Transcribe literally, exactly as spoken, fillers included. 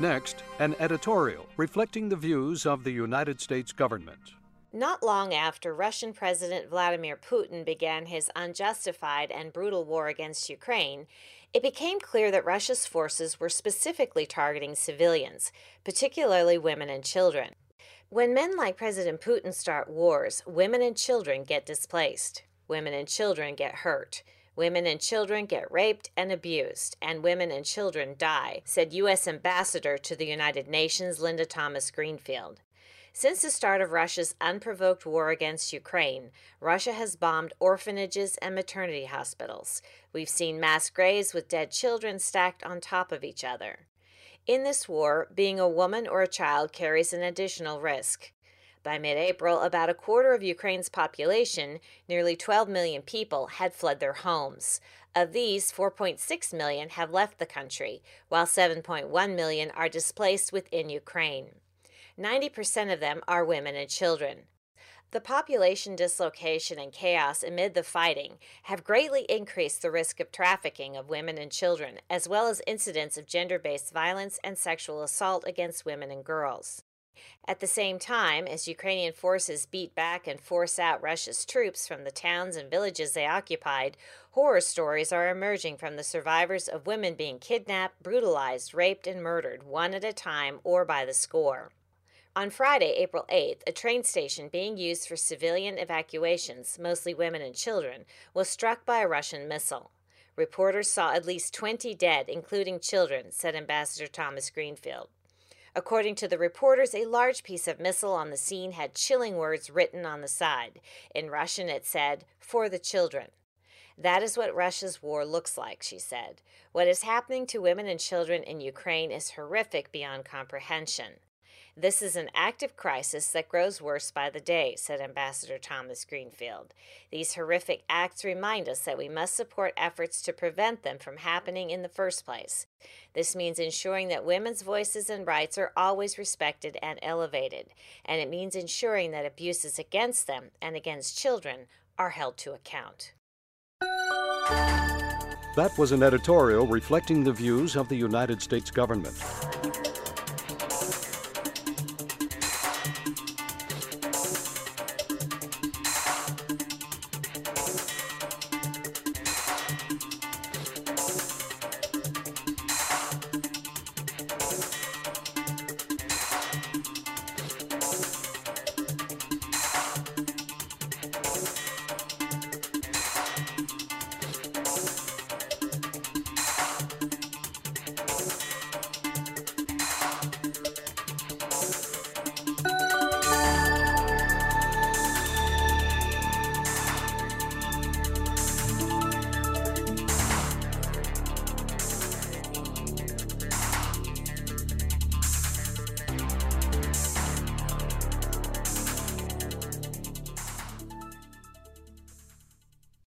Next, an editorial reflecting the views of the United States government. Not long after Russian President Vladimir Putin began his unjustified and brutal war against Ukraine, it became clear that Russia's forces were specifically targeting civilians, particularly women and children. When men like President Putin start wars, women and children get displaced. Women and children get hurt. Women and children get raped and abused, and women and children die, said U S Ambassador to the United Nations Linda Thomas-Greenfield. Since the start of Russia's unprovoked war against Ukraine, Russia has bombed orphanages and maternity hospitals. We've seen mass graves with dead children stacked on top of each other. In this war, being a woman or a child carries an additional risk. By mid-April, about a quarter of Ukraine's population, nearly twelve million people, had fled their homes. Of these, four point six million have left the country, while seven point one million are displaced within Ukraine. ninety percent of them are women and children. The population dislocation and chaos amid the fighting have greatly increased the risk of trafficking of women and children, as well as incidents of gender-based violence and sexual assault against women and girls. At the same time, as Ukrainian forces beat back and force out Russia's troops from the towns and villages they occupied, horror stories are emerging from the survivors of women being kidnapped, brutalized, raped, and murdered, one at a time or by the score. On Friday, April eighth, a train station being used for civilian evacuations, mostly women and children, was struck by a Russian missile. Reporters saw at least twenty dead, including children, said Ambassador Thomas-Greenfield. According to the reporters, a large piece of missile on the scene had chilling words written on the side. In Russian, it said, "For the children." That is what Russia's war looks like, she said. What is happening to women and children in Ukraine is horrific beyond comprehension. This is an active crisis that grows worse by the day, said Ambassador Thomas-Greenfield. These horrific acts remind us that we must support efforts to prevent them from happening in the first place. This means ensuring that women's voices and rights are always respected and elevated, and it means ensuring that abuses against them and against children are held to account. That was an editorial reflecting the views of the United States government.